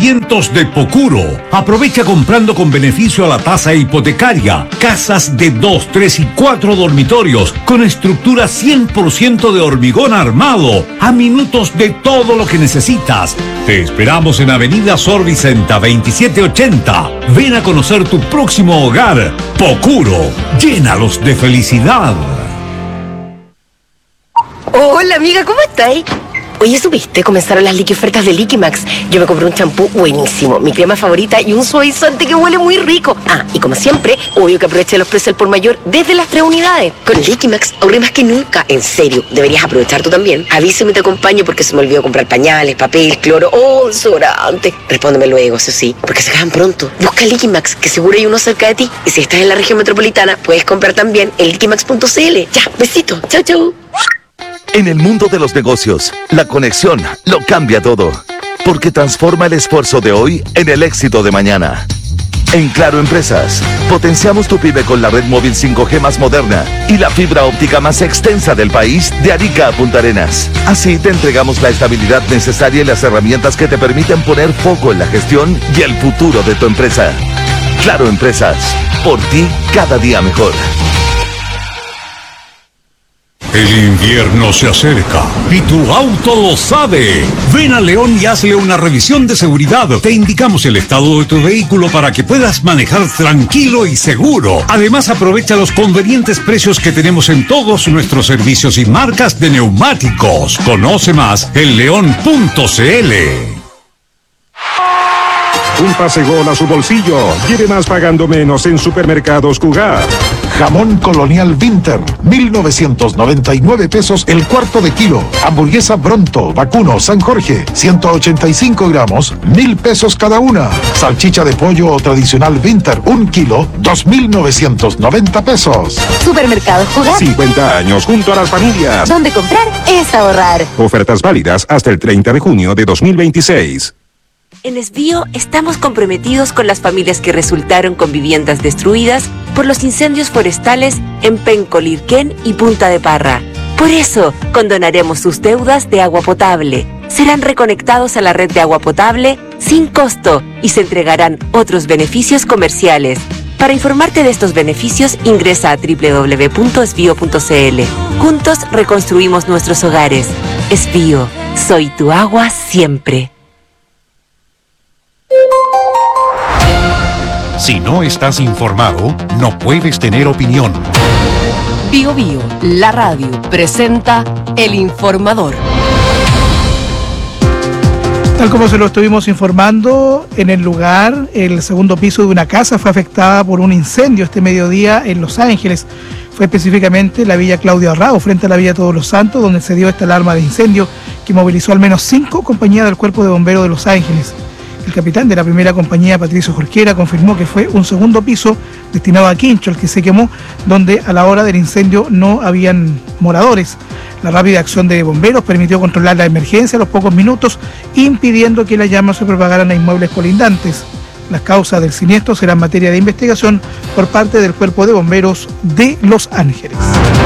emprendimientos de Pocuro. Aprovecha comprando con beneficio a la tasa hipotecaria. Casas de 2, 3 y 4 dormitorios con estructura 100% de hormigón armado. A minutos de todo lo que necesitas. Te esperamos en Avenida Sor Vicenta 2780. Ven a conocer tu próximo hogar. Pocuro. Llénalos de felicidad. Hola amiga, ¿cómo estáis? Oye, ¿supiste? Comenzaron las ofertas de Liquimax. Yo me compré un champú buenísimo, mi crema favorita y un suavizante que huele muy rico. Ah, y como siempre, obvio que aproveché los precios al por mayor desde las 3 unidades. Con Liquimax ahorré más que nunca. En serio, deberías aprovechar tú también. Avísame y te acompaño porque se me olvidó comprar pañales, papel, cloro o desodorante. Respóndeme luego, eso sí, porque se acaban pronto. Busca Liquimax, que seguro hay uno cerca de ti. Y si estás en la región metropolitana, puedes comprar también en liquimax.cl. Ya, besito. Chau, chau. En el mundo de los negocios, la conexión lo cambia todo, porque transforma el esfuerzo de hoy en el éxito de mañana. En Claro Empresas, potenciamos tu pyme con la red móvil 5G más moderna y la fibra óptica más extensa del país, de Arica a Punta Arenas. Así te entregamos la estabilidad necesaria y las herramientas que te permiten poner foco en la gestión y el futuro de tu empresa. Claro Empresas, por ti cada día mejor. El invierno se acerca y tu auto lo sabe. Ven a León y hazle una revisión de seguridad. Te indicamos el estado de tu vehículo para que puedas manejar tranquilo y seguro. Además, aprovecha los convenientes precios que tenemos en todos nuestros servicios y marcas de neumáticos. Conoce más en león.cl. Un pase gol a su bolsillo. Lleve más pagando menos en Supermercados Cugat. Jamón Colonial Winter, 1,999 pesos el cuarto de kilo. Hamburguesa Bronto, vacuno, San Jorge, 185 gramos, 1,000 pesos cada una. Salchicha de pollo tradicional Winter, 1 kilo, 2,990 pesos. Supermercados Cugat. 50 años junto a las familias. Donde comprar es ahorrar. Ofertas válidas hasta el 30 de junio de 2026. En Esbío estamos comprometidos con las familias que resultaron con viviendas destruidas por los incendios forestales en Penco, Lirquén y Punta de Parra. Por eso, condonaremos sus deudas de agua potable. Serán reconectados a la red de agua potable sin costo y se entregarán otros beneficios comerciales. Para informarte de estos beneficios, ingresa a www.esbio.cl. Juntos reconstruimos nuestros hogares. Esbío, soy tu agua siempre. Si no estás informado, no puedes tener opinión. Bío Bío, la radio, presenta El Informador. Tal como se lo estuvimos informando, en el lugar, el segundo piso de una casa fue afectada por un incendio este mediodía en Los Ángeles. Fue específicamente la Villa Claudio Arrao, frente a la Villa Todos los Santos, donde se dio esta alarma de incendio que movilizó al menos 5 compañías del Cuerpo de Bomberos de Los Ángeles. El capitán de la primera compañía, Patricio Jorquera, confirmó que fue un segundo piso destinado a Quincho el que se quemó, donde a la hora del incendio no habían moradores. La rápida acción de bomberos permitió controlar la emergencia a los pocos minutos, impidiendo que las llamas se propagaran a inmuebles colindantes. Las causas del siniestro serán materia de investigación por parte del Cuerpo de Bomberos de Los Ángeles.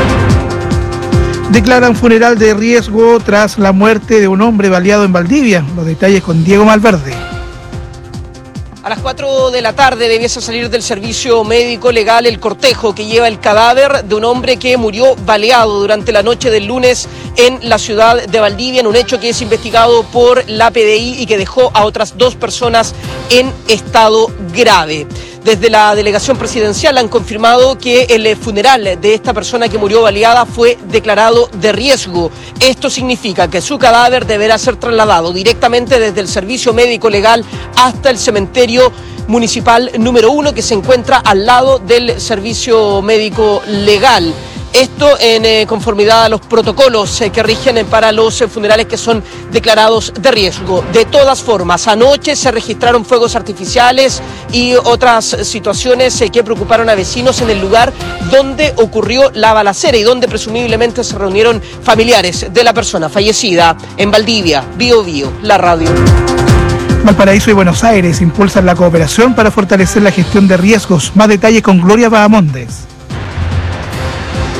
Declaran funeral de riesgo tras la muerte de un hombre baleado en Valdivia. Los detalles con Diego Malverde. A las 4 de la tarde debiese salir del servicio médico legal el cortejo que lleva el cadáver de un hombre que murió baleado durante la noche del lunes en la ciudad de Valdivia, en un hecho que es investigado por la PDI y que dejó a otras 2 personas en estado grave. Desde la delegación presidencial han confirmado que el funeral de esta persona que murió baleada fue declarado de riesgo. Esto significa que su cadáver deberá ser trasladado directamente desde el servicio médico legal hasta el cementerio municipal número 1 que se encuentra al lado del servicio médico legal. Esto en conformidad a los protocolos que rigen para los funerales que son declarados de riesgo. De todas formas, anoche se registraron fuegos artificiales y otras situaciones que preocuparon a vecinos en el lugar donde ocurrió la balacera y donde presumiblemente se reunieron familiares de la persona fallecida en Valdivia. Bío Bío, la radio. Valparaíso y Buenos Aires impulsan la cooperación para fortalecer la gestión de riesgos. Más detalles con Gloria Bahamondes.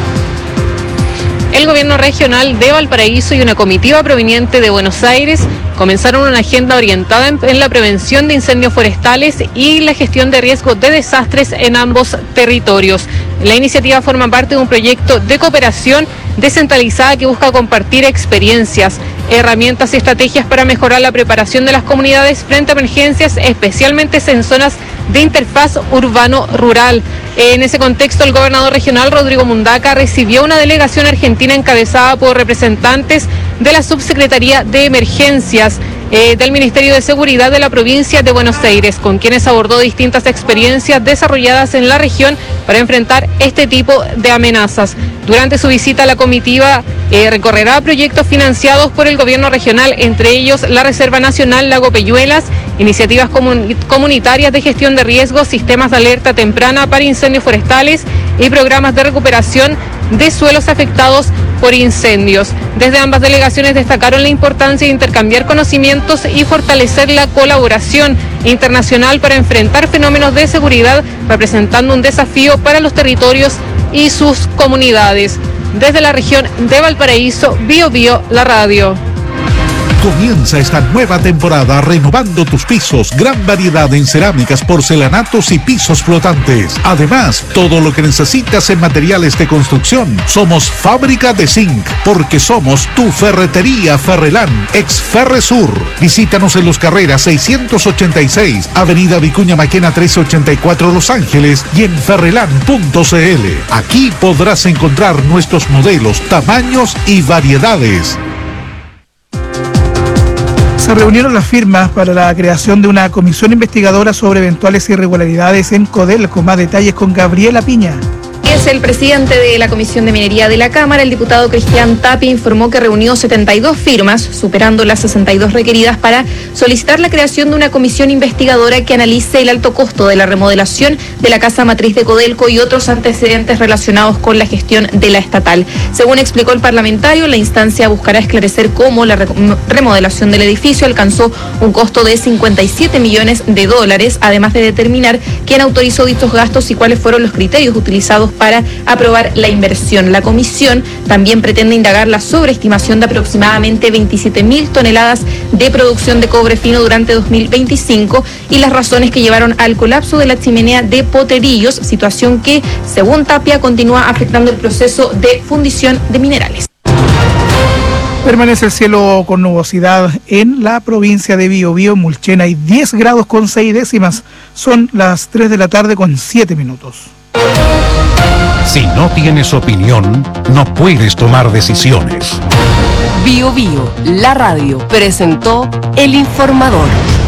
El gobierno regional de Valparaíso y una comitiva proveniente de Buenos Aires comenzaron una agenda orientada en la prevención de incendios forestales y la gestión de riesgos de desastres en ambos territorios. La iniciativa forma parte de un proyecto de cooperación descentralizada que busca compartir experiencias, herramientas y estrategias para mejorar la preparación de las comunidades frente a emergencias, especialmente en zonas de interfaz urbano-rural. En ese contexto, el gobernador regional Rodrigo Mundaca recibió una delegación argentina encabezada por representantes de la Subsecretaría de Emergencias del Ministerio de Seguridad de la provincia de Buenos Aires, con quienes abordó distintas experiencias desarrolladas en la región para enfrentar este tipo de amenazas. Durante su visita, la comitiva recorrerá proyectos financiados por el gobierno regional, entre ellos la Reserva Nacional Lago Peyuelas, iniciativas comunitarias de gestión de riesgos, sistemas de alerta temprana para incendios forestales y programas de recuperación de suelos afectados por incendios. Desde ambas delegaciones destacaron la importancia de intercambiar conocimientos y fortalecer la colaboración internacional para enfrentar fenómenos de seguridad, representando un desafío para los territorios y sus comunidades. Desde la región de Valparaíso, Bio Bio, la radio. Comienza esta nueva temporada renovando tus pisos. Gran variedad en cerámicas, porcelanatos y pisos flotantes. Además, todo lo que necesitas en materiales de construcción. Somos Fábrica de Zinc, porque somos tu ferretería Ferrelán, ex Ferresur. Visítanos en Los Carreras 686, Avenida Vicuña Maquena 1384 Los Ángeles y en ferrelán.cl. Aquí podrás encontrar nuestros modelos, tamaños y variedades. Se reunieron las firmas para la creación de una comisión investigadora sobre eventuales irregularidades en Codelco. Más detalles con Gabriela Piña. Es el presidente de la Comisión de Minería de la Cámara, el diputado Cristian Tapia, informó que reunió 72 firmas, superando las 62 requeridas para solicitar la creación de una comisión investigadora que analice el alto costo de la remodelación de la casa matriz de Codelco y otros antecedentes relacionados con la gestión de la estatal. Según explicó el parlamentario, la instancia buscará esclarecer cómo la remodelación del edificio alcanzó un costo de $57 millones, además de determinar quién autorizó dichos gastos y cuáles fueron los criterios utilizados para aprobar la inversión. La comisión también pretende indagar la sobreestimación de aproximadamente 27.000 toneladas de producción de cobre fino durante 2025 y las razones que llevaron al colapso de la chimenea de Potrerillos, situación que, según Tapia, continúa afectando el proceso de fundición de minerales. Permanece el cielo con nubosidad en la provincia de Biobío, Mulchen. Hay 10 grados con 6 décimas. Son las 3 de la tarde con 7 minutos. Si no tienes opinión, no puedes tomar decisiones. Bio Bio, la radio, presentó El Informador.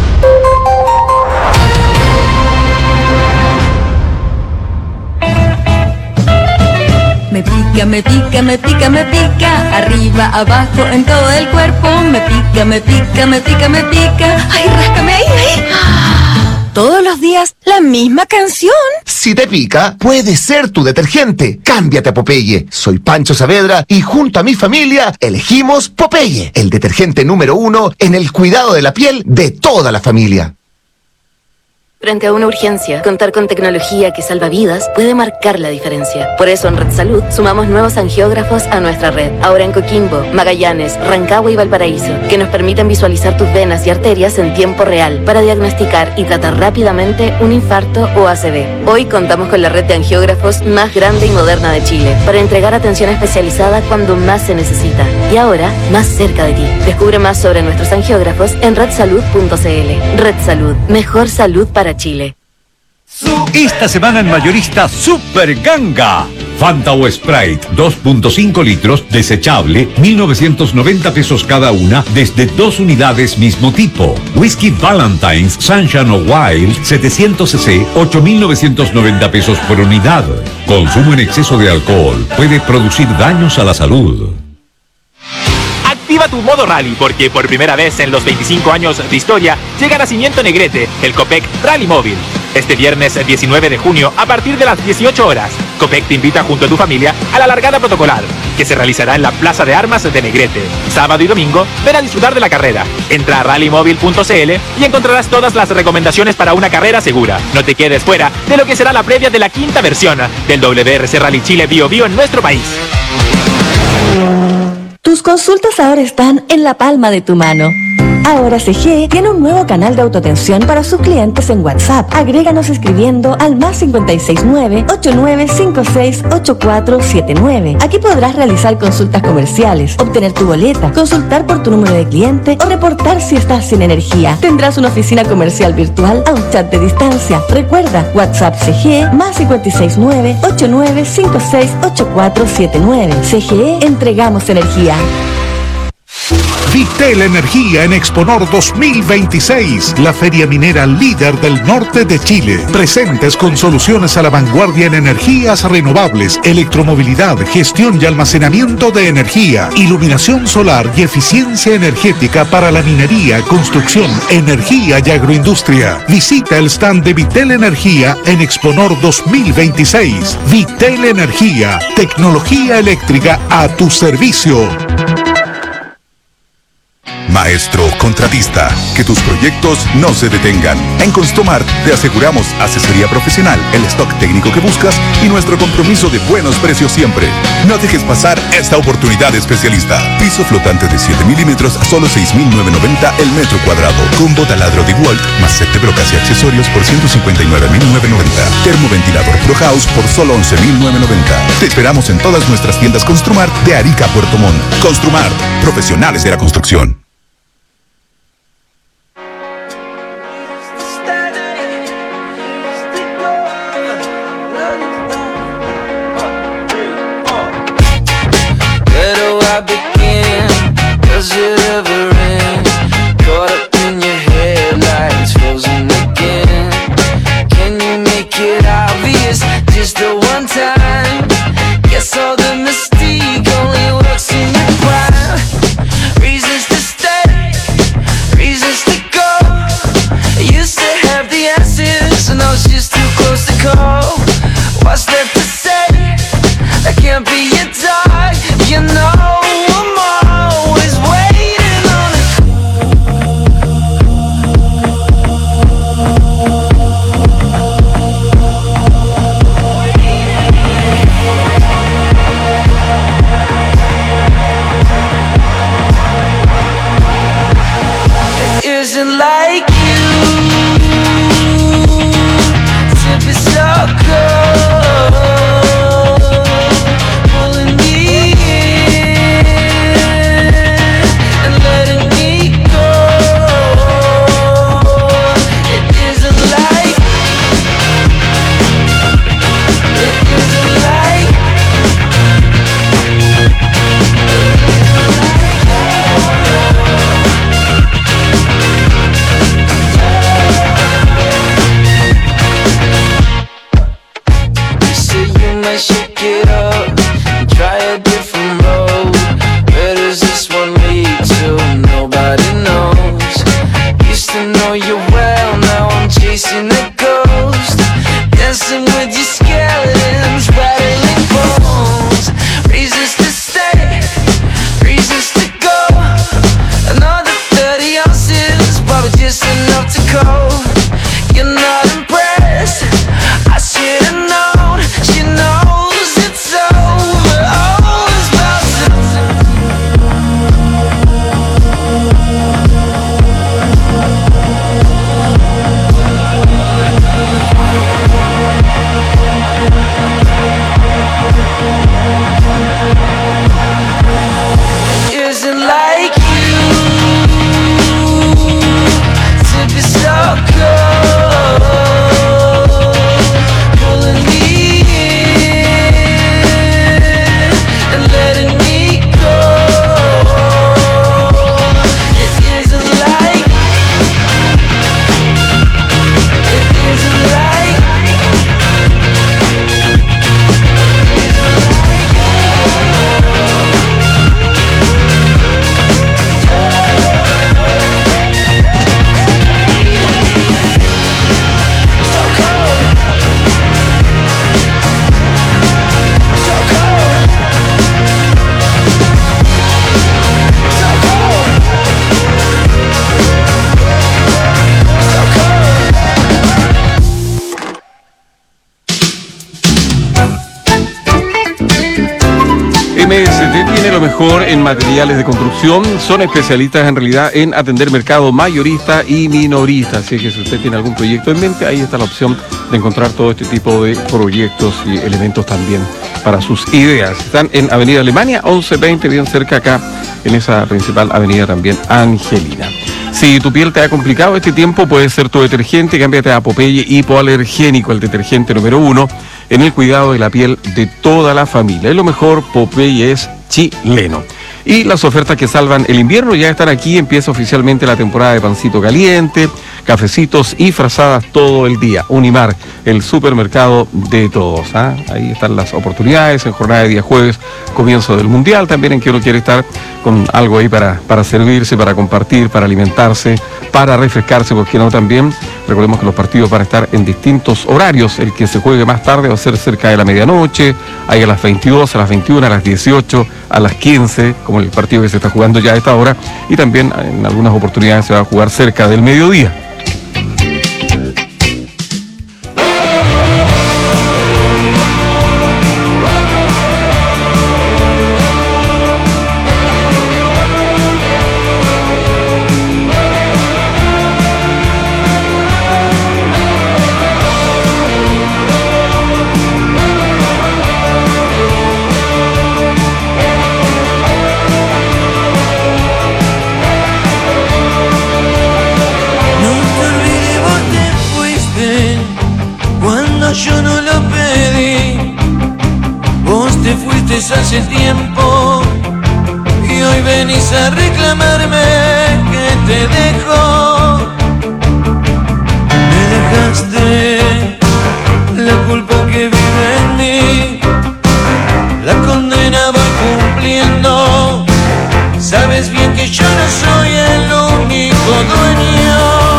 Me pica, me pica, me pica, me pica, arriba, abajo, en todo el cuerpo. Me pica, me pica, me pica, me pica. Ay, ráscame ahí, ahí. Todos los días, la misma canción. Si te pica, puede ser tu detergente. Cámbiate a Popeye. Soy Pancho Saavedra y junto a mi familia elegimos Popeye, el detergente número 1 en el cuidado de la piel de toda la familia. Frente a una urgencia, contar con tecnología que salva vidas puede marcar la diferencia. Por eso en Red Salud sumamos nuevos angiógrafos a nuestra red, ahora en Coquimbo, Magallanes, Rancagua y Valparaíso, que nos permiten visualizar tus venas y arterias en tiempo real para diagnosticar y tratar rápidamente un infarto o ACV. Hoy contamos con la red de angiógrafos más grande y moderna de Chile para entregar atención especializada cuando más se necesita. Y ahora, más cerca de ti. Descubre más sobre nuestros angiógrafos en redsalud.cl. Red Salud, mejor salud para Chile. Esta semana en Mayorista Super Ganga. Fanta o Sprite 2.5 litros desechable, 1.990 pesos cada una, desde 2 unidades mismo tipo. Whisky Valentine's Sunshine o Wild 700 cc, 8.990 pesos por unidad. Consumo en exceso de alcohol puede producir daños a la salud. Activa tu modo rally porque por primera vez en los 25 años de historia llega Nacimiento Negrete, el Copec Rally Móvil. Este viernes 19 de junio a partir de las 18 horas, Copec te invita junto a tu familia a la largada protocolar, que se realizará en la Plaza de Armas de Negrete. Sábado y domingo, ven a disfrutar de la carrera. Entra a rallymóvil.cl y encontrarás todas las recomendaciones para una carrera segura. No te quedes fuera de lo que será la previa de la 5ª versión del WRC Rally Chile Bio Bio en nuestro país. Tus consultas ahora están en la palma de tu mano. Ahora CGE tiene un nuevo canal de autoatención para sus clientes en WhatsApp. Agréganos escribiendo al +569 8956 8479. Aquí podrás realizar consultas comerciales, obtener tu boleta, consultar por tu número de cliente o reportar si estás sin energía. Tendrás una oficina comercial virtual a un chat de distancia. Recuerda, WhatsApp CGE +569 8956 8479. CGE, entregamos energía. Vitel Energía en Exponor 2026, la feria minera líder del norte de Chile. Presentes con soluciones a la vanguardia en energías renovables, electromovilidad, gestión y almacenamiento de energía, iluminación solar y eficiencia energética para la minería, construcción, energía y agroindustria. Visita el stand de Vitel Energía en Exponor 2026. Vitel Energía, tecnología eléctrica a tu servicio. Maestro contratista, que tus proyectos no se detengan. En Construmart te aseguramos asesoría profesional, el stock técnico que buscas y nuestro compromiso de buenos precios siempre. No dejes pasar esta oportunidad especialista. Piso flotante de 7 milímetros a solo 6.990 el metro cuadrado. Combo taladro de Walt más set de brocas y accesorios por 159.990. Termoventilador Pro House por solo 11.990. Te esperamos en todas nuestras tiendas Construmart de Arica a Puerto Montt. Construmart, profesionales de la construcción. What's left to say? I can't be your dog, you know I'm always waiting on it. It isn't like you to be so good. Shake it up and try a different road. Where does this one lead to? Nobody knows. Used to know you well, now I'm chasing a ghost. Dancing with your skeletons, rattling bones. Reasons to stay, reasons to go. Another 30 ounces, probably just enough to cope. You're not impressed, I should've known. She knows it's over, all is about It isn't like you to be so good. tiene lo mejor en materiales de construcción. Son especialistas en realidad en atender mercado mayorista y minorista. Así que si usted tiene algún proyecto en mente, ahí está la opción de encontrar todo este tipo de proyectos y elementos también para sus ideas. Están en Avenida Alemania 1120, bien cerca acá, en esa principal avenida también Angelina. Si tu piel te ha complicado este tiempo, puede ser tu detergente. Cámbiate a Popeye Hipoalergénico, el detergente número 1 en el cuidado de la piel de toda la familia. Es lo mejor, Popeye es chileno. Y las ofertas que salvan el invierno ya están aquí. Empieza oficialmente la temporada de pancito caliente, cafecitos y frazadas todo el día. Unimar, el supermercado de todos. Ahí están las oportunidades en jornada de día jueves, comienzo del Mundial, también en que uno quiere estar con algo ahí para servirse, para compartir, para alimentarse, para refrescarse, porque no también. Recordemos que los partidos van a estar en distintos horarios. El que se juegue más tarde va a ser cerca de la medianoche, ahí a las 22, a las 21, a las 18, a las 15, como el partido que se está jugando ya a esta hora, y también en algunas oportunidades se va a jugar cerca del mediodía. Yo no lo pedí, vos te fuiste hace tiempo y hoy venís a reclamarme que te dejo. Me dejaste la culpa que vive en mí, la condena va cumpliendo. Sabes bien que yo no soy el único dueño.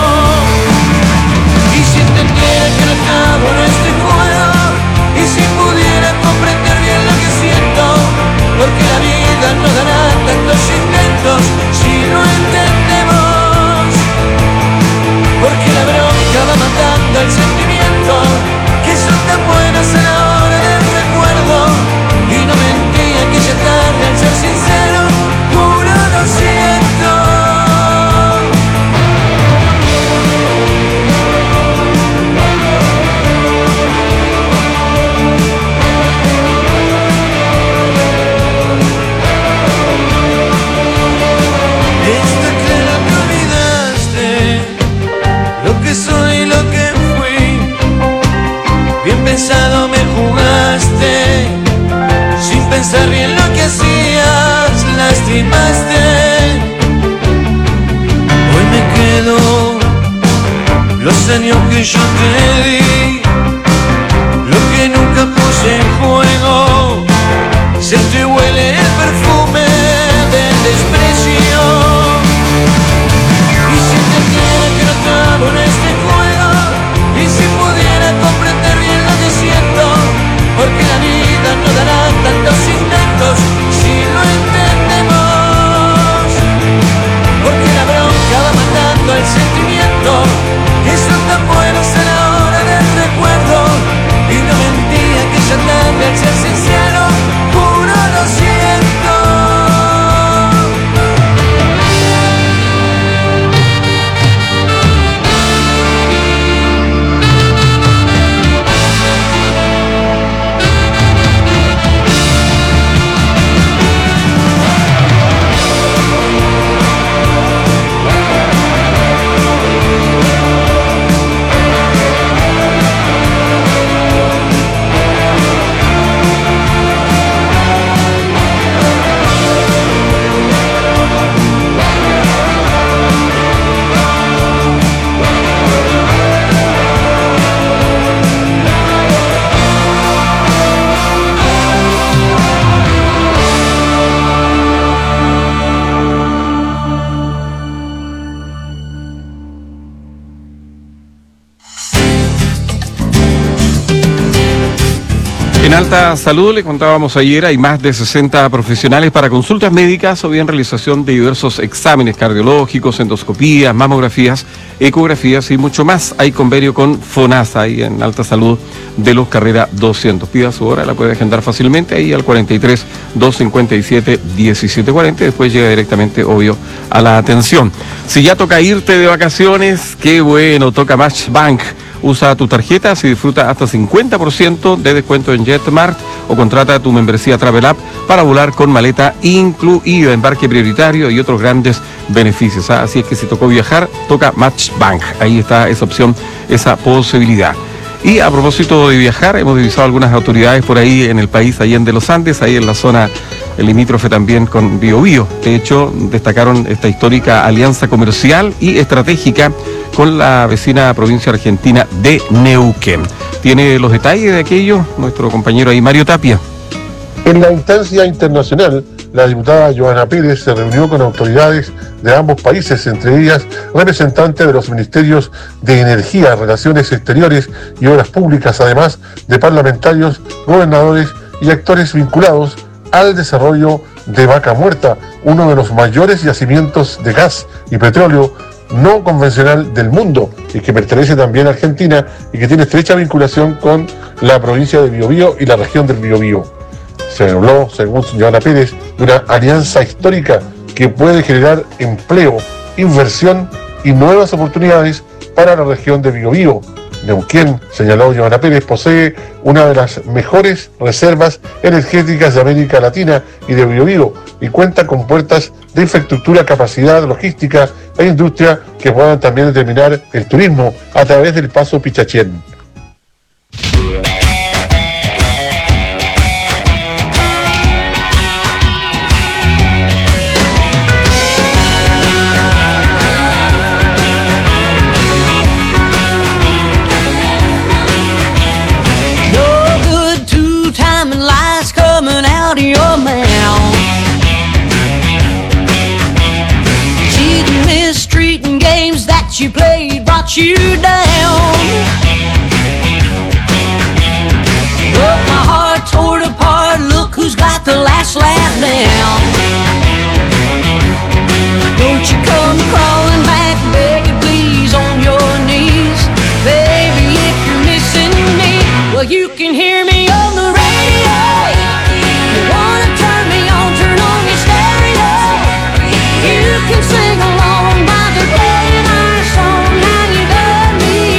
Y si entendiera que no acabo en este juego, y si pudiera comprender bien lo que siento, porque la vida no dará tantos intentos si no entendemos, porque la bronca va matando el sentimiento, que son tan buenas a la hora del recuerdo, y no mentí aquella tarde al ser sincero, juro lo siento. Soy lo que fui, bien pensado me jugaste, sin pensar bien lo que hacías, lastimaste. Hoy me quedo los años que yo te di, lo que nunca puse en juego, se te huele el perfume del desprecio. Y si entendiera que no acabo en este juego, y si pudiera comprender bien lo que siento, porque la vida no dará tantos intentos si lo entendemos, porque la bronca va matando el sentimiento, que son tan buenos a la hora del recuerdo. En Alta Salud, le contábamos ayer, hay más de 60 profesionales para consultas médicas o bien realización de diversos exámenes cardiológicos, endoscopías, mamografías, ecografías y mucho más. Hay convenio con FONASA ahí en Alta Salud de los Carrera 200. Pida su hora, la puede agendar fácilmente ahí al 43 257 1740. Después llega directamente, obvio, a la atención. Si ya toca irte de vacaciones, qué bueno, toca Match Bank. Usa tu tarjeta, así disfruta hasta 50% de descuento en JetMart o contrata tu membresía Travel App para volar con maleta incluida, embarque prioritario y otros grandes beneficios. Así es que si tocó viajar, toca Match Bank. Ahí está esa opción, esa posibilidad. Y a propósito de viajar, hemos divisado algunas autoridades por ahí en el país, allende los Andes, ahí en la zona limítrofe también con Biobío. De hecho, destacaron esta histórica alianza comercial y estratégica con la vecina provincia argentina de Neuquén. Tiene los detalles de aquello nuestro compañero ahí, Mario Tapia. En la instancia internacional, la diputada Joana Pérez se reunió con autoridades de ambos países, entre ellas representantes de los ministerios de Energía, Relaciones Exteriores y Obras Públicas, además de parlamentarios, gobernadores y actores vinculados al desarrollo de Vaca Muerta, uno de los mayores yacimientos de gas y petróleo no convencional del mundo y que pertenece también a Argentina y que tiene estrecha vinculación con la provincia de Biobío y la región del Biobío. Se habló, según Joana Pérez, de una alianza histórica que puede generar empleo, inversión y nuevas oportunidades para la región de Biobío. Neuquén, señaló Joana Pérez, posee una de las mejores reservas energéticas de América Latina y de Biobío y cuenta con puertas de infraestructura, capacidad, logística e industria que puedan también determinar el turismo a través del paso Pichachén. Out of your mouth, cheating, mistreating games that you played brought you down. Broke my heart, tore it apart. Look who's got the last laugh now. Don't you come crawling back, begging please on your knees, baby. If you're missing me, well you can hear me on the radio. Sing along by the playing our song. Now you done me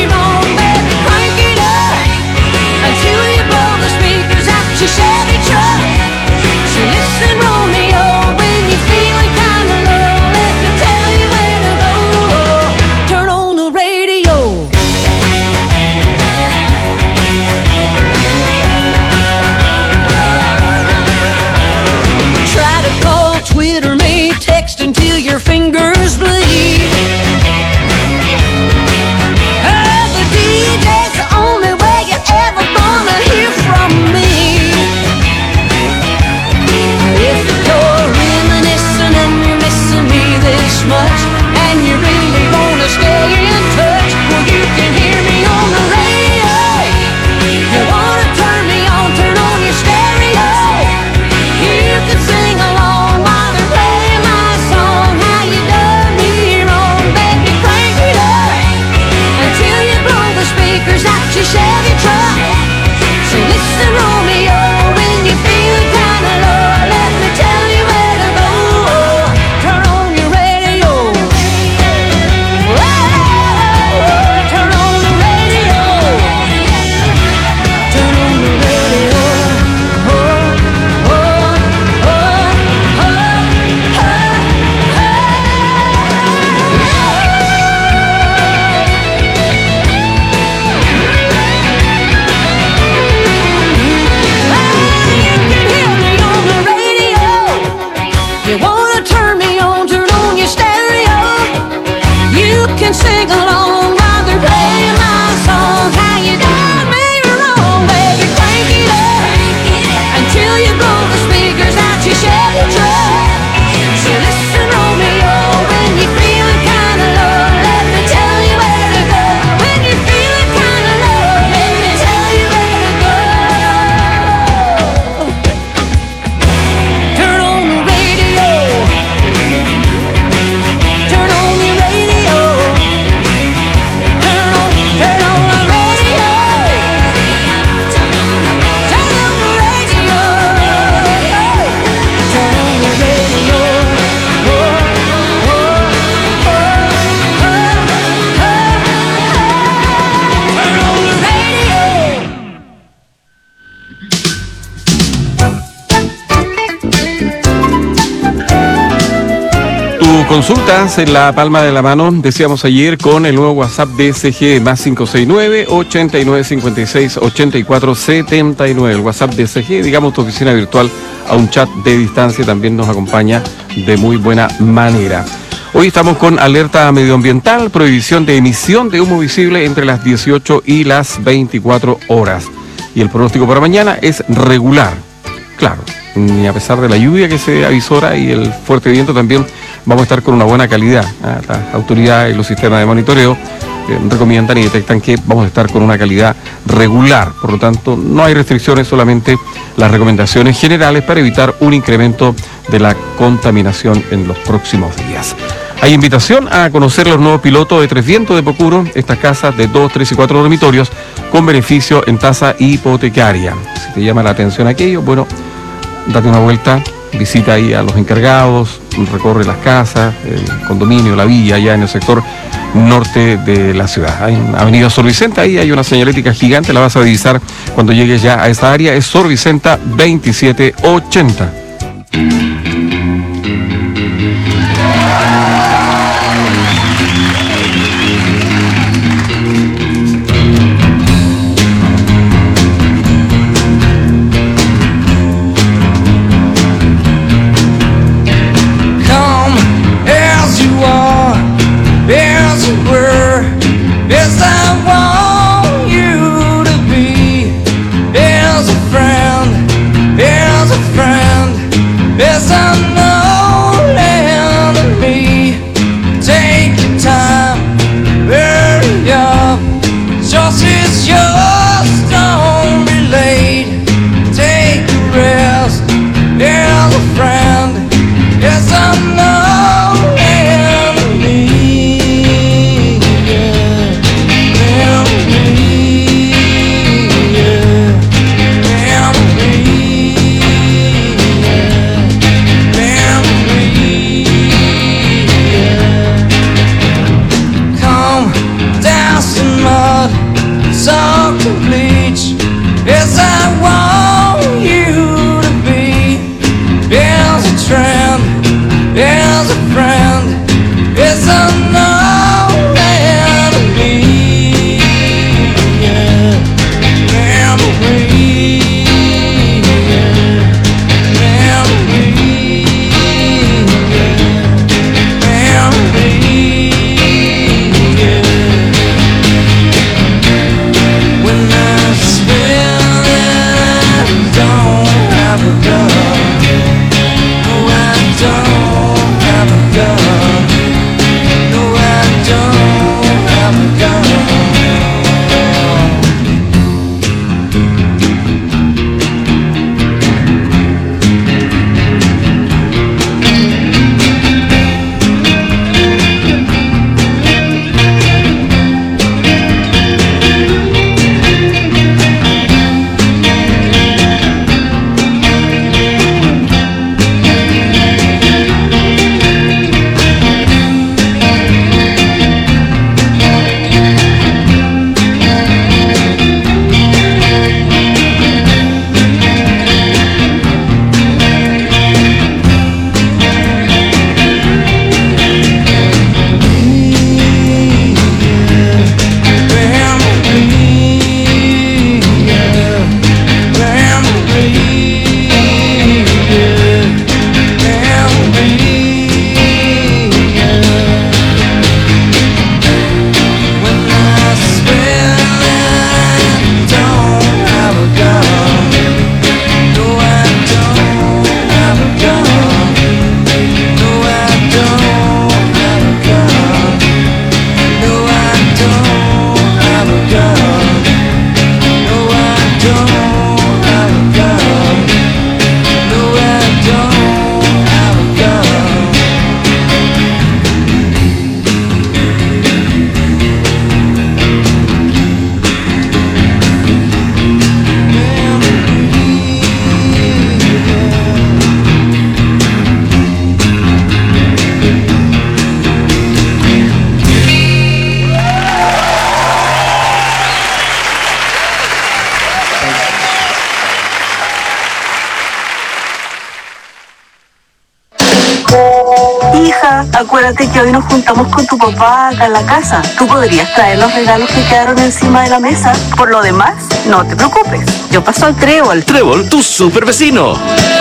consultas en la palma de la mano, decíamos ayer, con el nuevo WhatsApp DSG más 569-8956-8479. El WhatsApp DSG, digamos, tu oficina virtual a un chat de distancia, también nos acompaña de muy buena manera. Hoy estamos con alerta medioambiental, prohibición de emisión de humo visible entre las 18 y las 24 horas. Y el pronóstico para mañana es regular. Claro, y a pesar de la lluvia que se avisora y el fuerte viento, también vamos a estar con una buena calidad. Las autoridades y los sistemas de monitoreo recomiendan y detectan que vamos a estar con una calidad regular. Por lo tanto, no hay restricciones, solamente las recomendaciones generales para evitar un incremento de la contaminación en los próximos días. Hay invitación a conocer los nuevos pilotos de Tres Vientos de Pocuro, estas casas de 2, 3 y 4 dormitorios con beneficio en tasa hipotecaria. Si te llama la atención aquello, bueno, date una vuelta, visita ahí a los encargados, recorre las casas, el condominio, la villa, allá en el sector norte de la ciudad. En Avenida Sor Vicenta, ahí hay una señalética gigante, la vas a divisar cuando llegues ya a esta área, es Sor Vicenta 2780. When I Mamá, acuérdate que hoy nos juntamos con tu papá acá en la casa. Tú podrías traer los regalos que quedaron encima de la mesa. Por lo demás, no te preocupes. Yo paso al Trébol. Trébol, tu super vecino.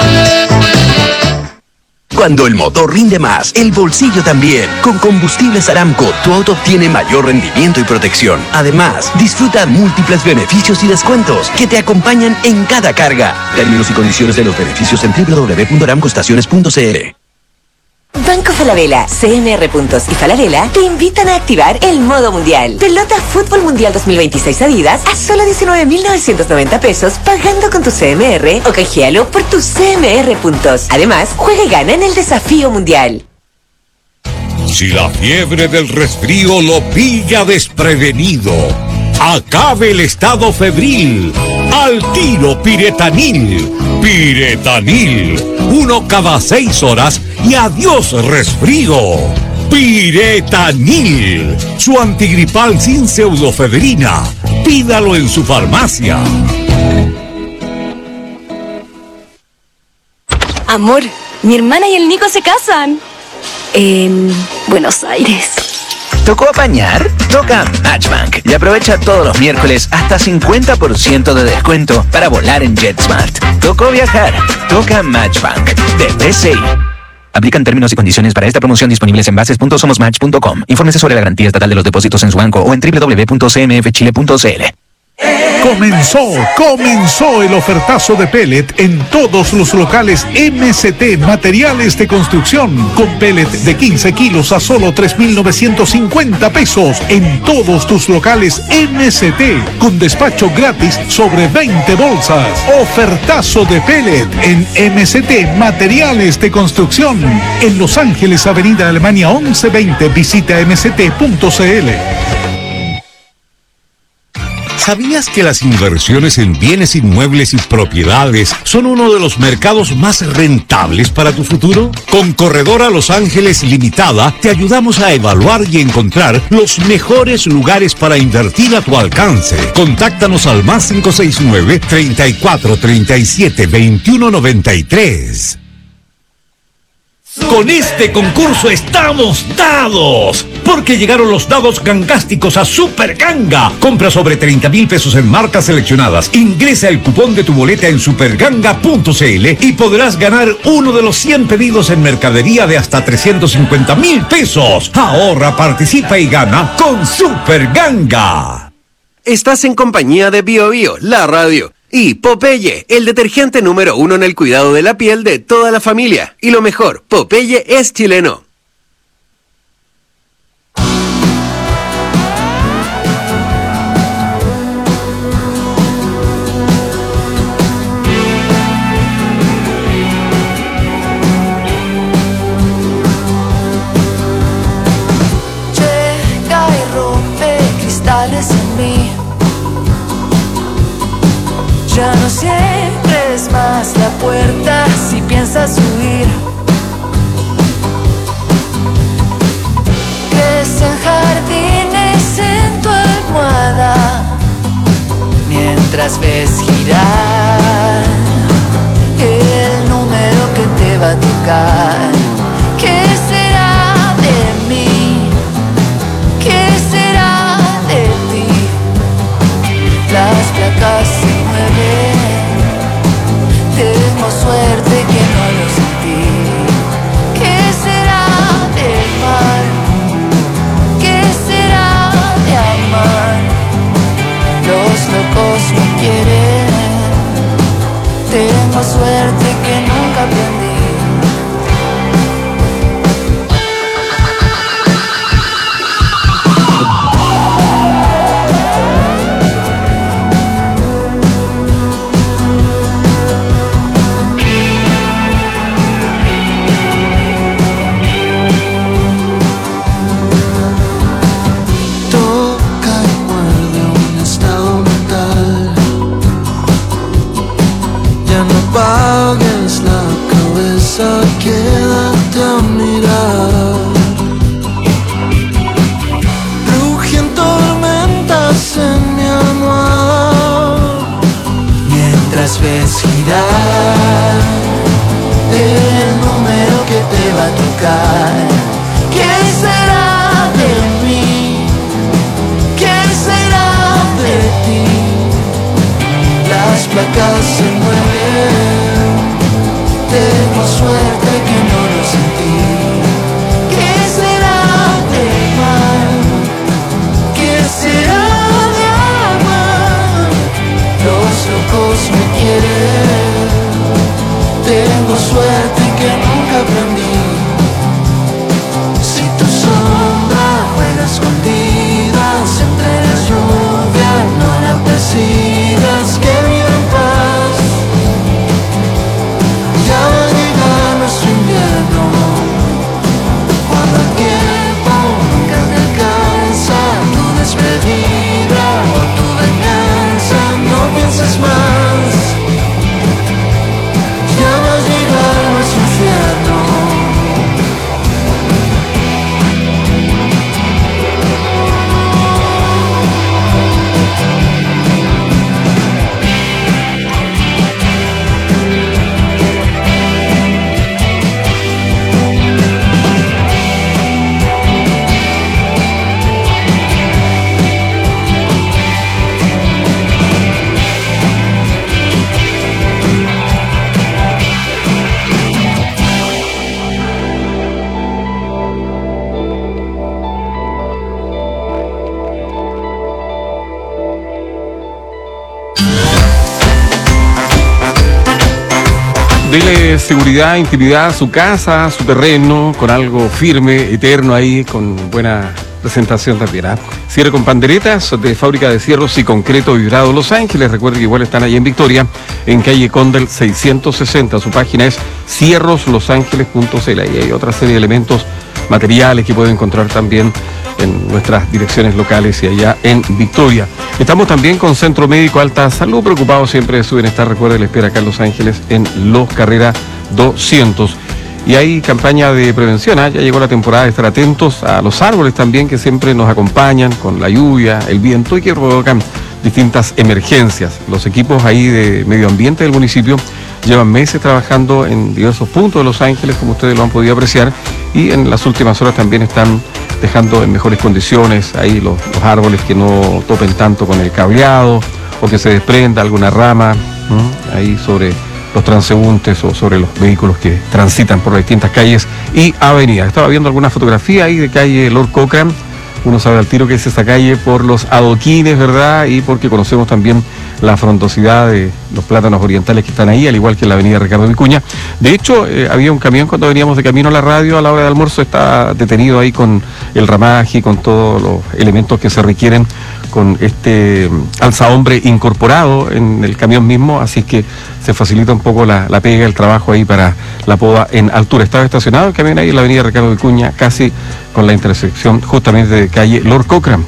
Cuando el motor rinde más, el bolsillo también. Con Combustibles Aramco, tu auto obtiene mayor rendimiento y protección. Además, disfruta múltiples beneficios y descuentos que te acompañan en cada carga. Términos y condiciones de los beneficios en www.aramcoestaciones.cl. Banco Falabella, CMR Puntos y Falabella te invitan a activar el modo mundial. Pelota Fútbol Mundial 2026 Adidas a solo 19.990 pesos pagando con tu CMR o canjealo por tus CMR Puntos. Además, juega y gana en el desafío mundial. Si la fiebre del resfrío lo pilla desprevenido, acabe el estado febril. Al tiro Piretanil. Piretanil. 1 cada 6 horas y adiós resfrío. Piretanil. Su antigripal sin pseudofebrina. Pídalo en su farmacia. Amor, mi hermana y el Nico se casan. En Buenos Aires. ¿Tocó apañar? Toca Matchbank y aprovecha todos los miércoles hasta 50% de descuento para volar en JetSmart. ¿Tocó viajar? Toca Matchbank de PCI. Aplican términos y condiciones para esta promoción disponibles en bases.somosmatch.com. Infórmese sobre la garantía estatal de los depósitos en su banco o en www.cmfchile.cl. Comenzó el ofertazo de pellet en todos los locales MCT Materiales de Construcción, con pellet de 15 kilos a solo 3.950 pesos en todos tus locales MCT, con despacho gratis sobre 20 bolsas. Ofertazo de pellet en MCT Materiales de Construcción, en Los Ángeles, Avenida Alemania 1120. Visita mct.cl. ¿Sabías que las inversiones en bienes inmuebles y propiedades son uno de los mercados más rentables para tu futuro? Con Corredora Los Ángeles Limitada te ayudamos a evaluar y encontrar los mejores lugares para invertir a tu alcance. Contáctanos al más 569-3437-2193. Con este concurso estamos dados, porque llegaron los dados gangásticos a Super Ganga. Compra sobre 30,000 pesos en marcas seleccionadas. Ingresa el cupón de tu boleta en superganga.cl y podrás ganar uno de los 100 pedidos en mercadería de hasta 350,000 pesos. Ahorra, participa y gana con Super Ganga. Estás en compañía de Bio Bio, la radio. Y Popeye, el detergente número 1 en el cuidado de la piel de toda la familia. Y lo mejor, Popeye es chileno. Llega y rompe cristales en mí. Ya no cierres más la puerta si piensas huir. Crecen jardines en tu almohada mientras ves girar el número que te va a tocar. ¿Qué será de mí? ¿Qué será de ti? Las placas se mueven. Tengo suerte que no lo sentí. ¿Qué será del mar? ¿Qué será de amar? Los locos me quieren. Tengo suerte que nunca aprendí. Pagues la placas se mueven. Tengo suerte que no lo sentí. ¿Qué será del mar? ¿Qué será de amar? Los locos me quieren. Tengo suerte que nunca aprendí. Si tu sombra juega escondidas entre las lluvias, no la persigas, que viva en paz. Ya va a llegar nuestro invierno, cuando el tiempo nunca te alcanza. Tu despedida o tu venganza, no pienses más. Ya va a llegar nuestro infierno. Dele seguridad, intimidad a su casa, a su terreno, con algo firme, eterno ahí, con buena presentación también. Cierre con panderetas de Fábrica de Cierros y Concreto Vibrado Los Ángeles. Recuerde que igual están ahí en Victoria, en calle Condel 660. Su página es cierroslosangeles.cl. Ahí hay otra serie de elementos materiales que puede encontrar también en nuestras direcciones locales y allá en Victoria. Estamos también con Centro Médico Alta Salud, preocupados siempre de su bienestar. Recuerde, le espera acá en Los Ángeles en Los Carrera 200. Y hay campaña de prevención, ya llegó la temporada de estar atentos a los árboles también, que siempre nos acompañan con la lluvia, el viento y que provocan distintas emergencias. Los equipos ahí de medio ambiente del municipio llevan meses trabajando en diversos puntos de Los Ángeles, como ustedes lo han podido apreciar, y en las últimas horas también están dejando en mejores condiciones ahí los árboles, que no topen tanto con el cableado o que se desprenda alguna rama ahí sobre los transeúntes o sobre los vehículos que transitan por las distintas calles y avenidas. Estaba viendo alguna fotografía ahí de calle Lord Cochrane. Uno sabe al tiro que es esa calle por los adoquines, ¿verdad? Y porque conocemos también la frondosidad de los plátanos orientales que están ahí, al igual que en la avenida Ricardo Vicuña. De hecho, había un camión cuando veníamos de camino a la radio a la hora de almuerzo, está detenido ahí con el ramaje, con todos los elementos que se requieren, con este alzahombre incorporado en el camión mismo, así que se facilita un poco la pega, el trabajo ahí para la poda en altura. Estaba estacionado el camión ahí en la avenida Ricardo Vicuña, casi con la intersección justamente de calle Lord Cochrane.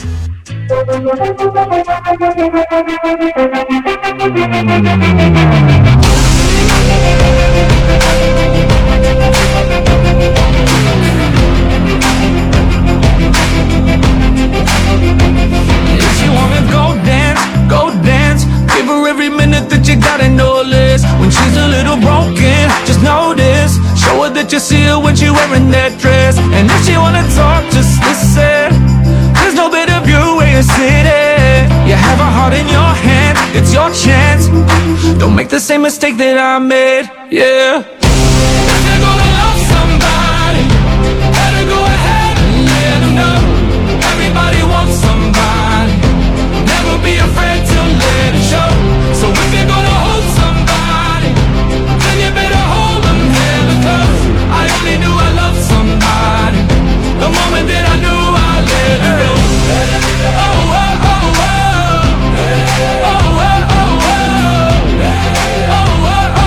Go dance, give her every minute that you got in no list. When she's a little broken, just notice. Show her that you see her when she's wearing that dress. And if she wanna talk, just listen. There's no better view where you're sitting. You have a heart in your hand, it's your chance. Don't make the same mistake that I made, yeah. If you're gonna love somebody, better go ahead and let them know. Everybody wants somebody. Never be afraid to let it show. So if you're gonna hold somebody, then you better hold them hella close. I only knew I loved somebody the moment that I knew I let it go. Oh, oh, oh, oh. Oh, oh, oh, oh. Oh, oh,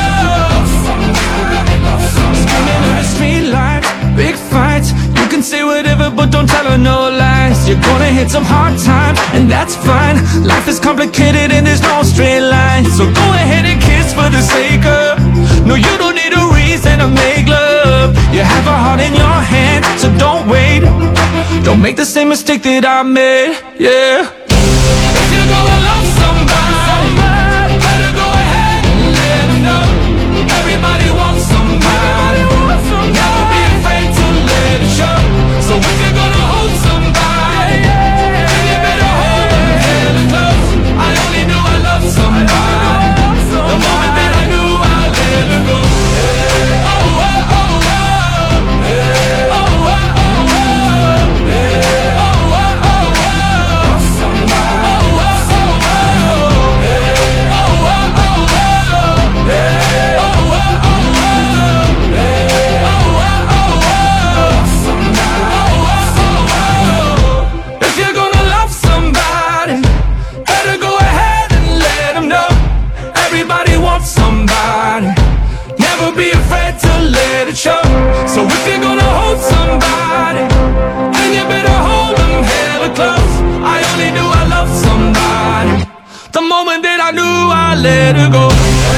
oh, oh. Screaming in the street light, big fights. You can say whatever, but don't tell her no lies. You're gonna hit some hard times, and that's fine. Life is complicated and there's no straight line. So go ahead and kiss for the sake of. No, you don't need a reason to make love. You have a heart in your hand, so don't wait. Don't make the same mistake that I made, yeah. If you're gonna love somebody, better go ahead and let them know. Everybody wants somebody. Never be afraid to let it show. So if you're gonna hold somebody, then you better hold them hella close. I only knew I loved somebody moment that I knew I let her go.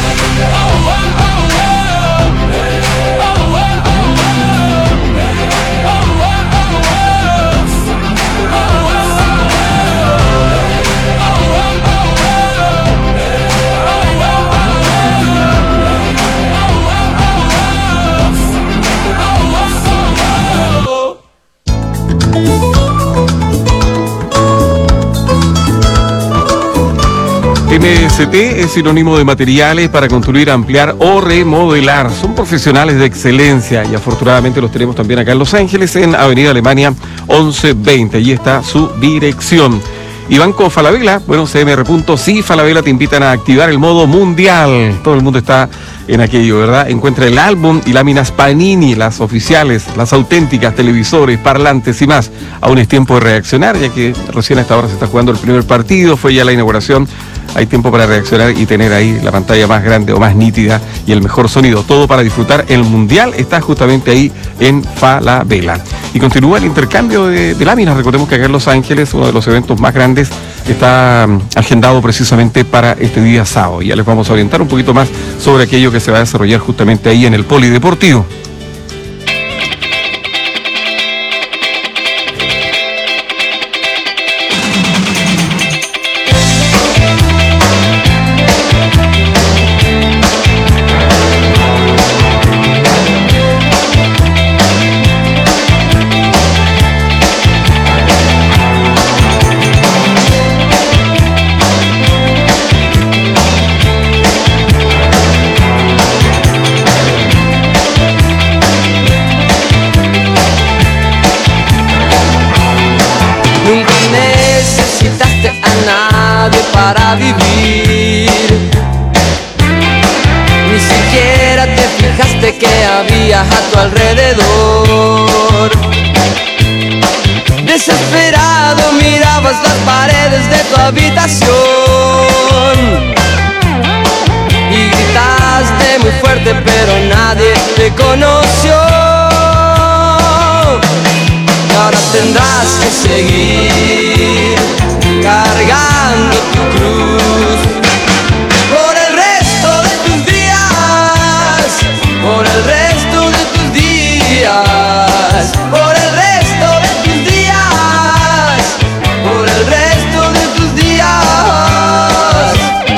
MST es sinónimo de materiales para construir, ampliar o remodelar. Son profesionales de excelencia y afortunadamente los tenemos también acá en Los Ángeles, en Avenida Alemania 1120. Allí está su dirección. Y Banco Falabella, bueno, CMR. Falabella te invitan a activar el modo mundial. Todo el mundo está en aquello, ¿verdad? Encuentra el álbum y láminas Panini, las oficiales, las auténticas, televisores, parlantes y más. Aún es tiempo de reaccionar, ya que recién a esta hora se está jugando el primer partido, fue ya la inauguración. Hay tiempo para reaccionar y tener ahí la pantalla más grande o más nítida y el mejor sonido. Todo para disfrutar el mundial está justamente ahí en Falabella. Y continúa el intercambio de láminas. Recordemos que acá en Los Ángeles, uno de los eventos más grandes, está agendado precisamente para este día sábado. Ya les vamos a orientar un poquito más sobre aquello que se va a desarrollar justamente ahí en el Polideportivo. Para vivir, ni siquiera te fijaste que había a tu alrededor. Desesperado mirabas las paredes de tu habitación y gritaste muy fuerte pero nadie te conoció. Y ahora tendrás que seguir cargando tu cruz por el resto de tus días, por el resto de tus días, por el resto de tus días, por el resto de tus días.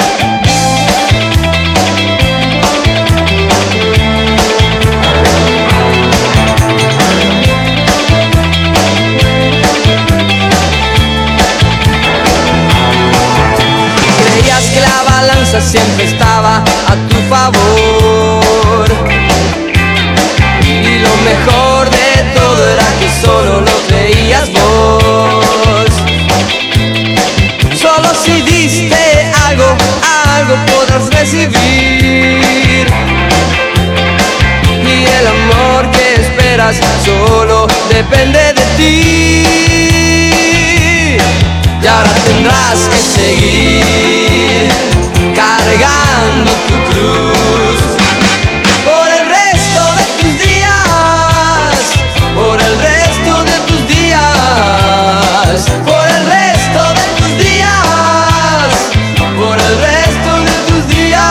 Siempre estaba a tu favor y lo mejor de todo era que solo lo creías vos. Solo si diste algo, algo podrás recibir, y el amor que esperas solo depende de ti. Y ahora tendrás que seguir cargando tu cruz por el resto de tus días, por el resto de tus días, por el resto de tus días, por el resto de tus días.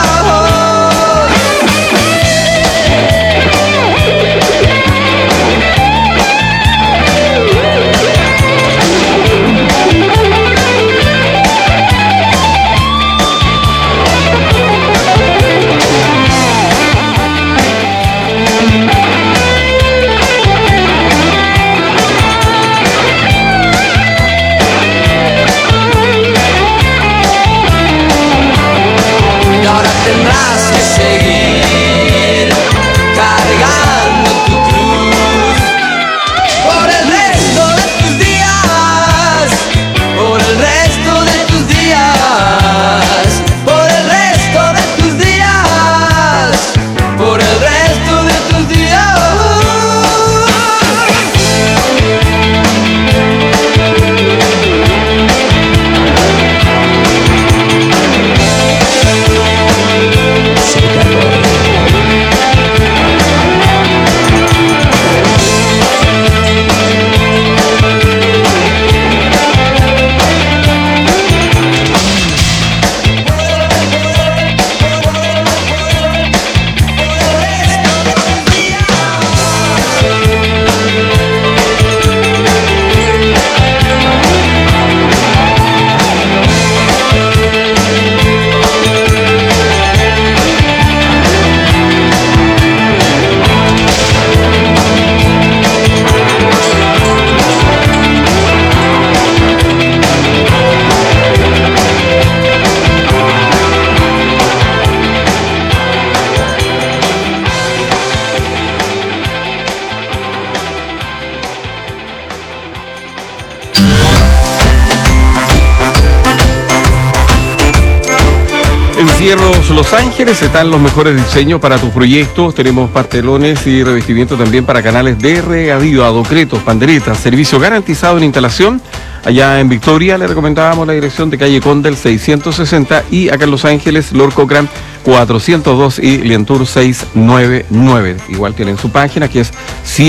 En Cierros Los Ángeles están los mejores diseños para tus proyectos. Tenemos pastelones y revestimiento también para canales de regadío, adocretos, panderetas, servicio garantizado en instalación. Allá en Victoria le recomendábamos la dirección de calle Condel 660 y acá en Los Ángeles, Lord Cochrane 402 y Lientour 699. Igual tienen su página que es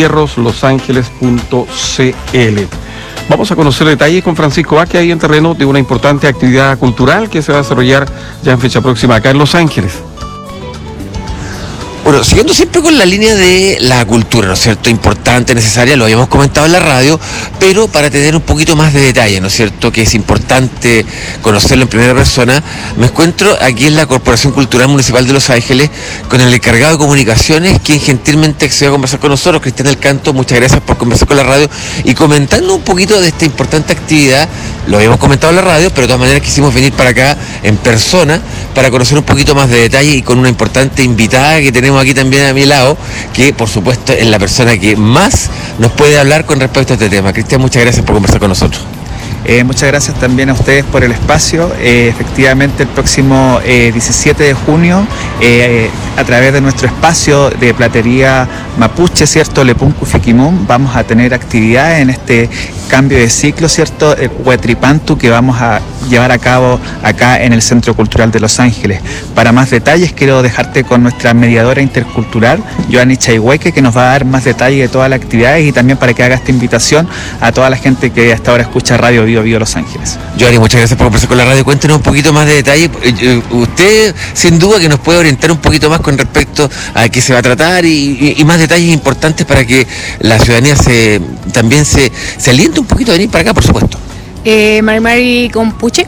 cierroslosangeles.cl. Vamos a conocer detalles con Francisco Vázquez ahí en terreno de una importante actividad cultural que se va a desarrollar ya en fecha próxima acá en Los Ángeles. Bueno, siguiendo siempre con la línea de la cultura, ¿no es cierto? Importante, necesaria, lo habíamos comentado en la radio, pero para tener un poquito más de detalle, ¿no es cierto? Que es importante conocerlo en primera persona. Me encuentro aquí en la Corporación Cultural Municipal de Los Ángeles con el encargado de comunicaciones, quien gentilmente accedió a conversar con nosotros, Cristian del Canto. Muchas gracias por conversar con la radio y comentando un poquito de esta importante actividad. Lo habíamos comentado en la radio, pero de todas maneras quisimos venir para acá en persona para conocer un poquito más de detalle y con una importante invitada que tenemos aquí también a mi lado, que por supuesto es la persona que más nos puede hablar con respecto a este tema. Cristian, muchas gracias por conversar con nosotros. Muchas gracias también a ustedes por el espacio. Efectivamente, el próximo 17 de junio, a través de nuestro espacio de platería mapuche, ¿cierto? Lepunku Fiquimum, vamos a tener actividades en este cambio de ciclo, ¿cierto? El Huetripantu, que vamos a llevar a cabo acá en el Centro Cultural de Los Ángeles. Para más detalles, quiero dejarte con nuestra mediadora intercultural, Joanny Chaihueque, que nos va a dar más detalles de todas las actividades y también para que haga esta invitación a toda la gente que hasta ahora escucha Radio Bio Los Ángeles. Joanny, muchas gracias por conversar con la radio. Cuéntenos un poquito más de detalle. Usted, sin duda, que nos puede orientar un poquito más con respecto a qué se va a tratar y más detalles importantes para que la ciudadanía también se aliente un poquito a venir para acá, por supuesto. Mari Compuche.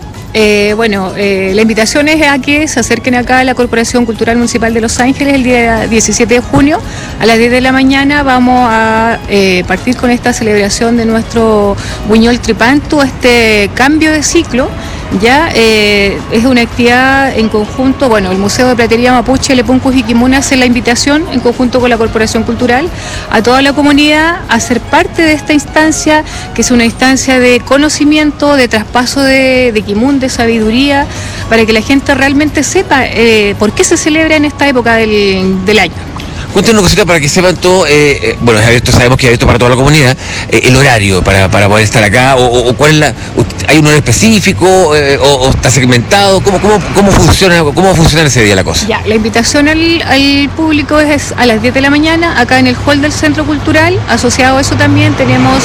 La invitación es a que se acerquen acá a la Corporación Cultural Municipal de Los Ángeles el día 17 de junio a las 10 de la mañana. Vamos a partir con esta celebración de nuestro Buñol Tripantu, este cambio de ciclo. Ya es una actividad en conjunto, el Museo de Platería Mapuche Lepunku Jiquimuna hace la invitación en conjunto con la Corporación Cultural a toda la comunidad a ser parte de esta instancia, que es una instancia de conocimiento, de traspaso de quimun, de sabiduría, para que la gente realmente sepa por qué se celebra en esta época del año. Cuéntenos una cosita para que sepan todo, es abierto, sabemos que es abierto para toda la comunidad, el horario para poder estar acá, o cuál es ¿hay un horario específico o está segmentado? ¿Cómo funciona ese día la cosa? Ya, la invitación al público es a las 10 de la mañana, acá en el hall del Centro Cultural. Asociado a eso también tenemos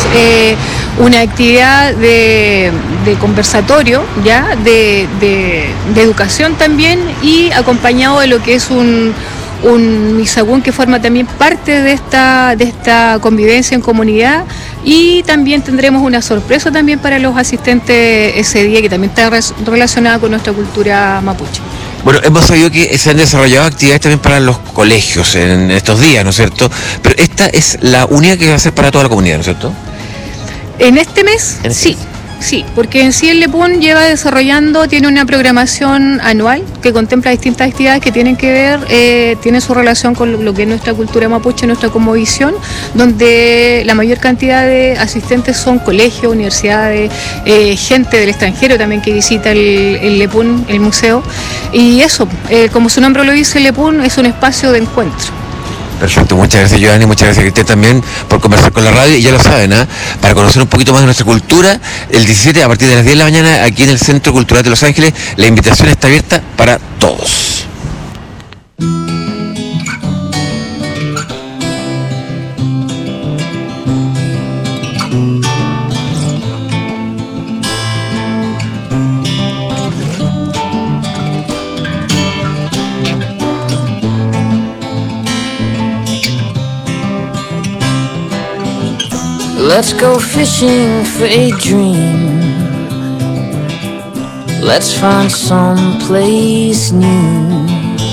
una actividad de conversatorio, ya, de educación también, y acompañado de lo que es un misagún que forma también parte de esta convivencia en comunidad, y también tendremos una sorpresa también para los asistentes ese día, que también está relacionada con nuestra cultura mapuche. Bueno, hemos sabido que se han desarrollado actividades también para los colegios en estos días, ¿no es cierto? Pero esta es la única que va a ser para toda la comunidad, ¿no es cierto? En este mes, sí. Sí, porque en sí el Lepún lleva desarrollando, tiene una programación anual que contempla distintas actividades que tienen que ver, tiene su relación con lo que es nuestra cultura mapuche, nuestra cosmovisión, donde la mayor cantidad de asistentes son colegios, universidades, gente del extranjero también que visita el Lepún, el museo. Y eso, como su nombre lo dice, el Lepún es un espacio de encuentro. Perfecto, muchas gracias Joanny, muchas gracias Cristian también por conversar con la radio, y ya lo saben, para conocer un poquito más de nuestra cultura, el 17 a partir de las 10 de la mañana aquí en el Centro Cultural de Los Ángeles, la invitación está abierta para todos. Let's go fishing for a dream. Let's find some place new,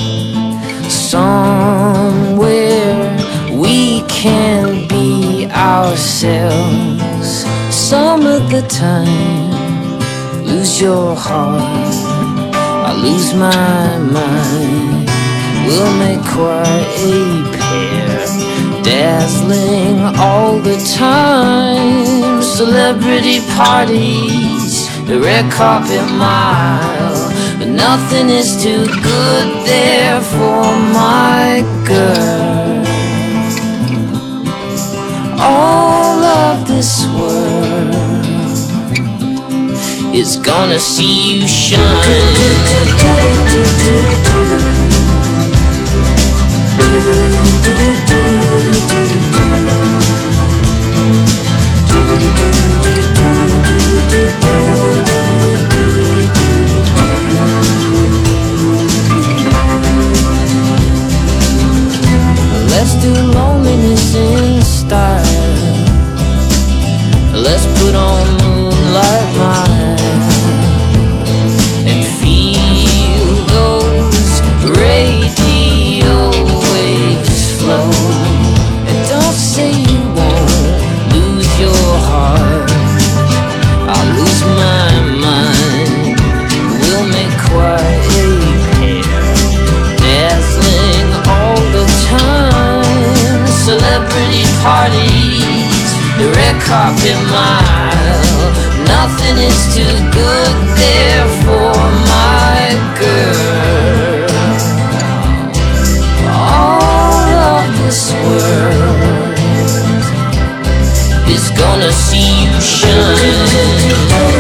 somewhere we can be ourselves. Some of the time, lose your heart, I lose my mind. We'll make quite a pair, dazzling all the time. Celebrity parties, the red carpet mile, but Nothing is too good there for my girl. All of this world is gonna see you shine. Let's do loneliness in style. Let's put on moonlight mine and feel those radio waves flow. And don't say you won't lose your heart. I'll lose my mind. We'll make quite a pair, dazzling all the time. Celebrity parties, the red carpet mile. Nothing is too good there for my girl. All of this world is gonna see you shine.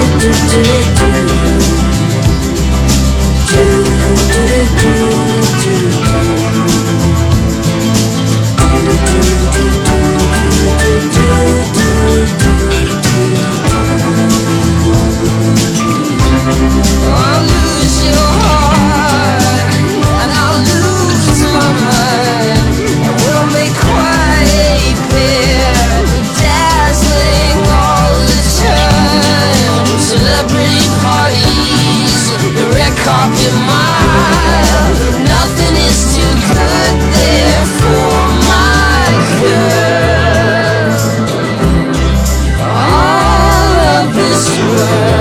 I'll lose your heart and I'll lose my mind. We'll make quite a pair, dazzling all the time. Celebrity parties, the red carpet mile. Nothing is too good there for my girl. All of this world.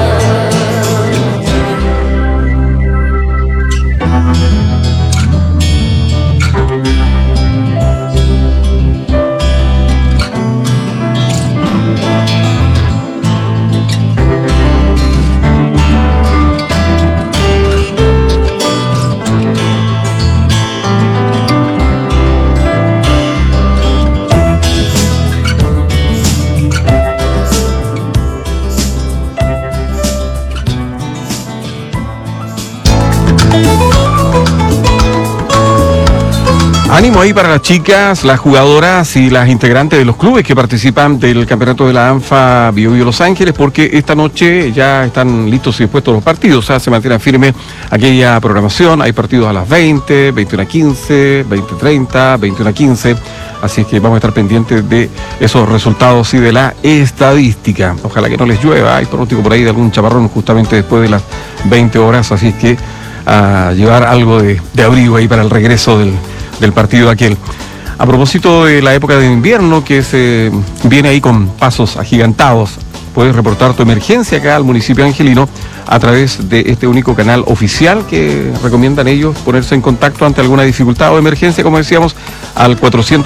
Ánimo ahí para las chicas, las jugadoras y las integrantes de los clubes que participan del campeonato de la ANFA Bio Bio Los Ángeles, porque esta noche ya están listos y dispuestos los partidos. O sea, se mantiene firme aquella programación. Hay partidos a las 20, 21:15, 20:30, 21:15. Así es que vamos a estar pendientes de esos resultados y de la estadística. Ojalá que no les llueva. Hay pronóstico por ahí de algún chaparrón justamente después de las 20 horas. Así es que a llevar algo de abrigo ahí para el regreso del partido aquel. A propósito de la época de invierno que se viene ahí con pasos agigantados, puedes reportar tu emergencia acá al municipio angelino a través de este único canal oficial que recomiendan ellos ponerse en contacto ante alguna dificultad o emergencia, como decíamos, al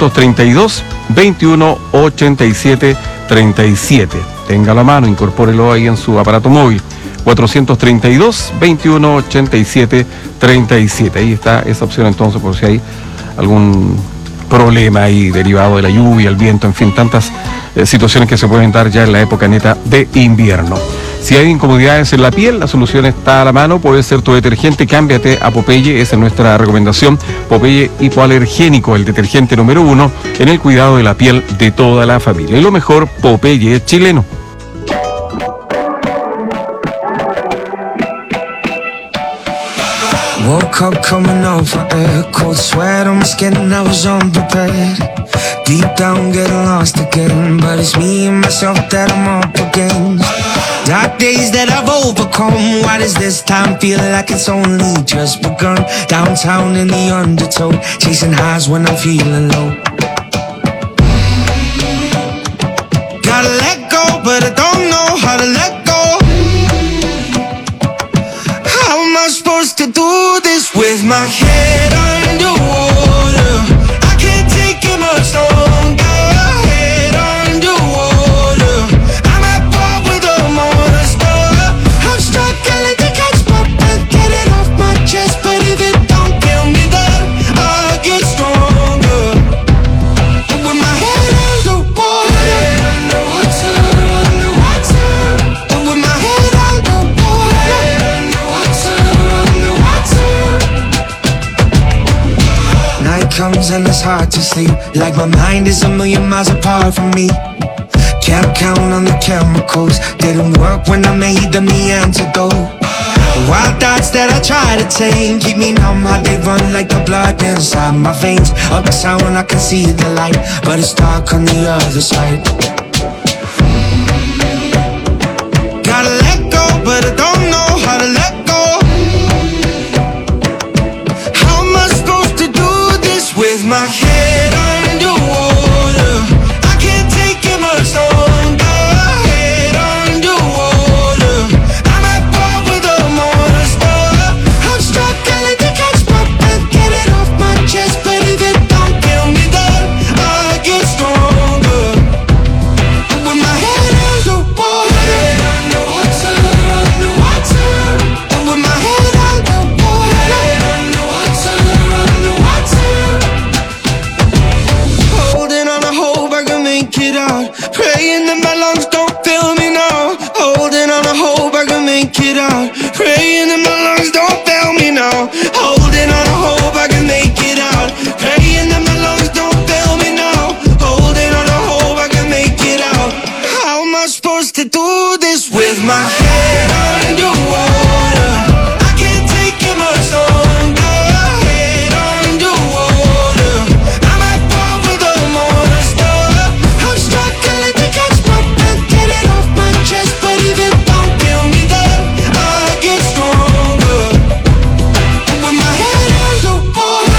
432-2187-37. Téngalo a mano, incorpórelo ahí en su aparato móvil. 432-2187-37. Ahí está esa opción entonces por si hay algún problema ahí derivado de la lluvia, el viento, en fin, tantas situaciones que se pueden dar ya en la época neta de invierno. Si hay incomodidades en la piel, la solución está a la mano, puede ser tu detergente, cámbiate a Popeye, esa es nuestra recomendación. Popeye hipoalergénico, el detergente número 1 en el cuidado de la piel de toda la familia. Y lo mejor, Popeye es chileno. Woke up coming off of air, cold sweat on my skin, I was unprepared. Deep down getting lost again, but it's me and myself that I'm up against. Dark days that I've overcome, why does this time feel like it's only just begun? Downtown in the undertow, chasing highs when I'm feeling low. Gotta let go, but I don't know how to let go. How am I supposed to do this with my head underwater? I can't take it much longer. Head underwater, I'm at war with a monster. I'm struggling to catch my breath, get it off my comes and it's hard to sleep. Like my mind is a million miles apart from me. Can't count on the chemicals. Didn't work when I made them the antidote. The wild thoughts that I try to tame keep me numb, how they run like the blood inside my veins. Upside when I can see the light, but it's dark on the other side. Gotta let go, but I don't know how to let go. How am I supposed to do this with my head underwater? I can't take it much longer. Head underwater. I'm at war with a monster. I'm struggling to catch my breath, get it off my chest, but if it don't kill me, then I get stronger. With my head underwater. Praying that my lungs don't fail me now. Holding on to hope I can make it out. Praying that my lungs don't fail me now. Holding on to hope I can make it out. Praying that my lungs don't fail me now. Holding on to hope I can make it out. How am I supposed to do this with my head underwater? I can't take it much longer. Head underwater. I'm at war with a monster. I'm struggling to catch my breath, get it off my chest, but if it don't kill me, then I get stronger. With my head underwater.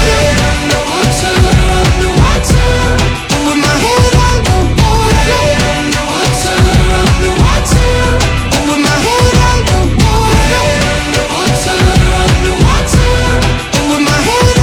With my head underwater. With my head underwater. With my head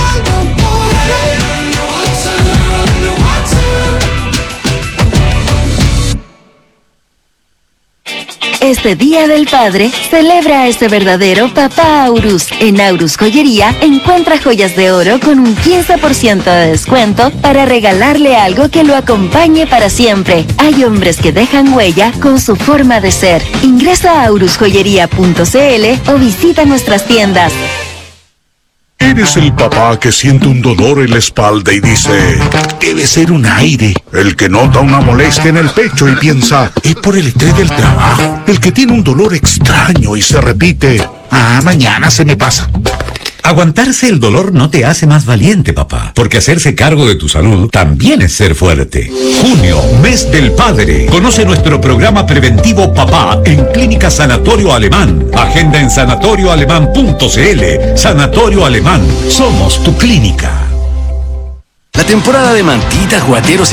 Este Día del Padre, celebra a este verdadero Papá Aurus. En Aurus Joyería, encuentra joyas de oro con un 15% de descuento para regalarle algo que lo acompañe para siempre. Hay hombres que dejan huella con su forma de ser. Ingresa a aurusjoyería.cl o visita nuestras tiendas. Eres el papá que siente un dolor en la espalda y dice, debe ser un aire. El que nota una molestia en el pecho y piensa, es por el estrés del trabajo. El que tiene un dolor extraño y se repite, mañana se me pasa. Aguantarse el dolor no te hace más valiente, papá, porque hacerse cargo de tu salud también es ser fuerte. Junio, mes del padre. Conoce nuestro programa preventivo Papá en Clínica Sanatorio Alemán. Agenda en sanatorioalemán.cl. Sanatorio Alemán. Somos tu clínica. La temporada de mantitas, guateros y